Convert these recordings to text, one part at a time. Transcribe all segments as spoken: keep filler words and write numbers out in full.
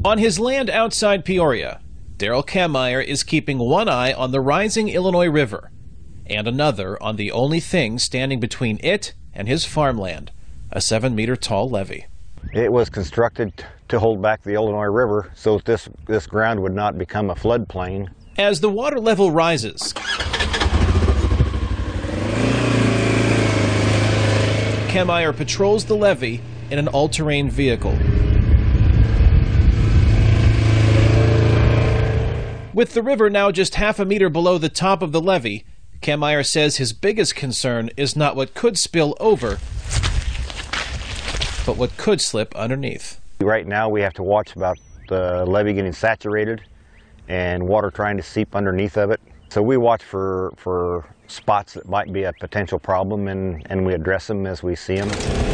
On his land outside Peoria, Daryl Kammeyer is keeping one eye on the rising Illinois River and another on the only thing standing between it and his farmland, a seven-meter tall levee. It was constructed to hold back the Illinois River so that this, this ground would not become a floodplain. As the water level rises, Kammeyer patrols the levee in an all-terrain vehicle. With the river now just half a meter below the top of the levee, Kammeyer says his biggest concern is not what could spill over, but what could slip underneath. Right now we have to watch about the levee getting saturated and water trying to seep underneath of it. So we watch for, for spots that might be a potential problem, and, and we address them as we see them.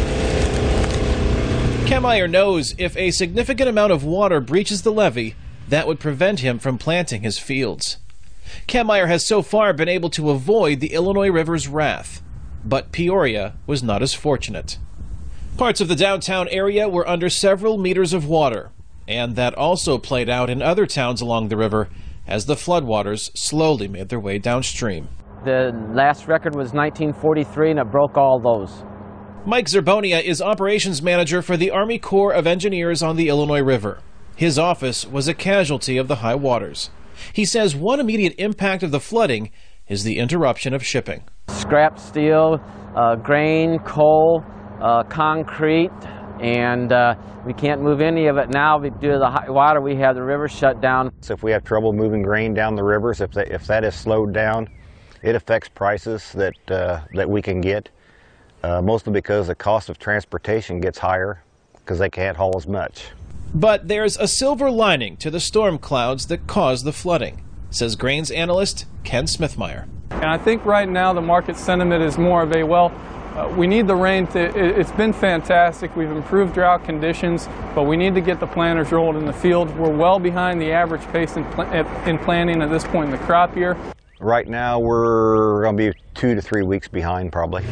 Kammeyer knows if a significant amount of water breaches the levee, that would prevent him from planting his fields. Kammeyer has so far been able to avoid the Illinois River's wrath, but Peoria was not as fortunate. Parts of the downtown area were under several meters of water, and that also played out in other towns along the river as the floodwaters slowly made their way downstream. The last record was nineteen forty-three, and it broke all those. Mike Zerbonia is operations manager for the Army Corps of Engineers on the Illinois River. His office was a casualty of the high waters. He says one immediate impact of the flooding is the interruption of shipping. Scrap steel, uh, grain, coal, uh, concrete, and uh, we can't move any of it now due to the high water. We have the river shut down. So if we have trouble moving grain down the rivers, if that, if that is slowed down, it affects prices that, uh, that we can get, uh, mostly because the cost of transportation gets higher because they can't haul as much. But there's a silver lining to the storm clouds that caused the flooding, says grains analyst Ken Smithmeyer. And I think right now the market sentiment is more of a, well, uh, we need the rain. To, it, it's been fantastic. We've improved drought conditions, but we need to get the planters rolled in the field. We're well behind the average pace in, pl in planting at this point in the crop year. Right now we're going to be two to three weeks behind probably.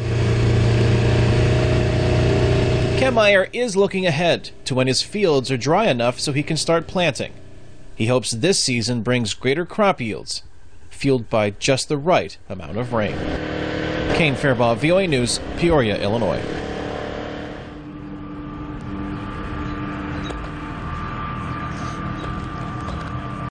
Kammeyer is looking ahead to when his fields are dry enough so he can start planting. He hopes this season brings greater crop yields, fueled by just the right amount of rain. Kane Fairbaugh, V O A News, Peoria, Illinois.